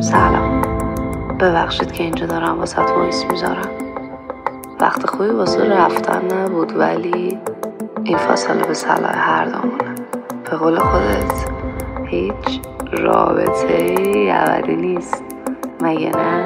سلام، ببخشید که اینجا دارم واسه وایس میذارم. وقت خوبی واسه رفتن نبود، ولی این فاصله به صلاح هر دومونه. به قول خودت هیچ رابطه‌ای ابدی نیست، مگه نه؟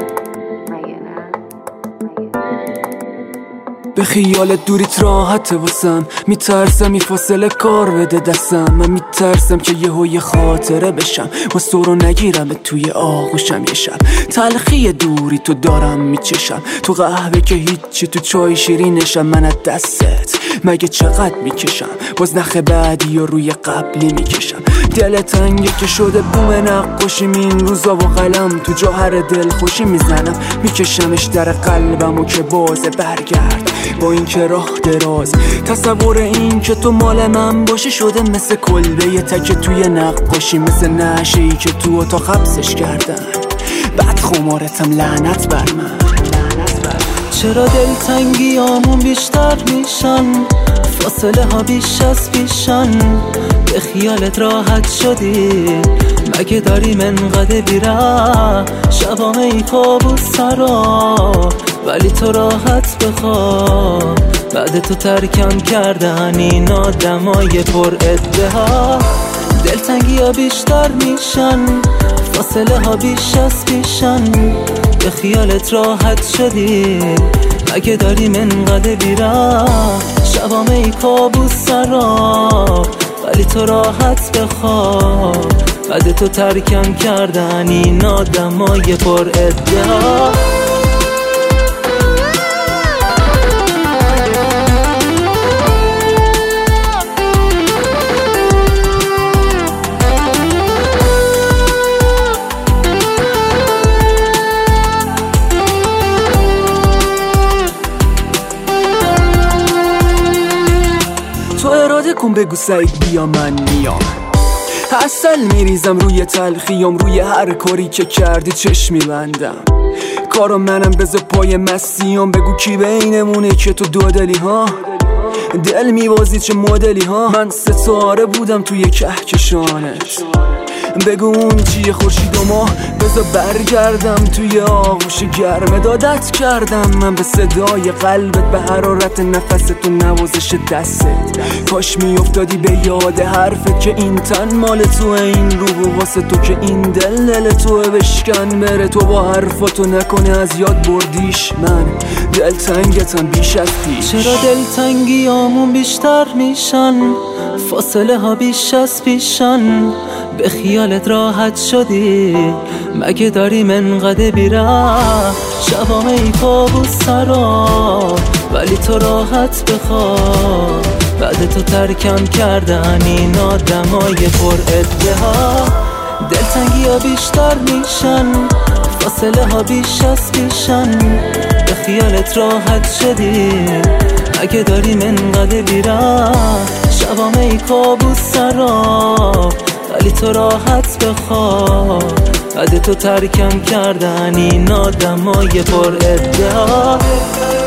به خیالت دوریت راحته واسم، میترسم این فاصله کار بده دستم. من میترسم که یه خاطره بشم، واسه تو رو نگیرم توی آغوشم. یه شب تلخی دوری تو دارم میچشم، تو قهوه که هیچی، تو چای شیرینشم. من از دستت مگه چقدر میکشم، باز نخ بعدی و روی قبلی میکشم. دل تنگه که شده بوم نقاشیم، این روزا و قلم تو جوهر دل خوشی میزنم. میکشمش در قلبم و که بازه برگرد با این که راه دراز. تصور این که تو مال من باشی شده مثل کلبه یه تکه توی نقاشی، مثل نعشه‌ای که تو اتاق حبسش کردن. بعد خمارتم لعنت بر من. چرا دلتنگیامون بیشتر میشن، فاصله ها بیش از پیشن. به خیالت راحت شدی، مگه داریم انقدر بیره. شبام ای کابوس سرا، ولی تو راحت بخواب. بعد تو ترکم کردن این آدمای پر ادعا. دلتنگی ها بیشتر میشن، فاصله ها بیش از پیشن. به خیالت راحت شدی، مگه داریم انقدر بیره. شبام ای کابوس سرا، ولی تو راحت بخواب. بعد تو ترکم کردن این آدمای پر ادعا. تو اراده کن بگو سعید بیا من میام. عسل میریزم روی تلخیام، روی هر کاری که کردی چشم میبندم. کارو منم بذار پای مسیام، بگو کی بینمونه که تو دو دلی ها. دل میوازی چه مدلی ها، من ستاره بودم توی کهکشانت. بگو اون چیه خورشید و ماه، بذار برگردم توی آغوش گرم. دادت کردم من به صدای قلبت، به حرارت نفست و نوازش دستت. کاش میافتادی به یاد حرفت که این تن مال تو، این روح واسه تو که این دل تو بشکن بره. تو با حرفاتو نکنه از یاد بردیش، من دلتنگتم بیش از پیش. چرا دلتنگیامون بیشتر میشن، فاصله ها بیش از پیشن. به خیالت راحت شدی، مگه داریم انقدر بیره. شبام ای کابوس سرا، ولی تو راحت بخواب. بعد تو ترکم کردن این آدمای پر ادعا. دلتنگی ها بیشتر میشن، فاصله ها بیش از پیشن. به خیالت راحت شدی، مگه داریم انقدر بیره. شبام ای کابوس سرا، ولی تو راحت بخواب. بعد تو ترکم کردن این آدمای پر ادعا.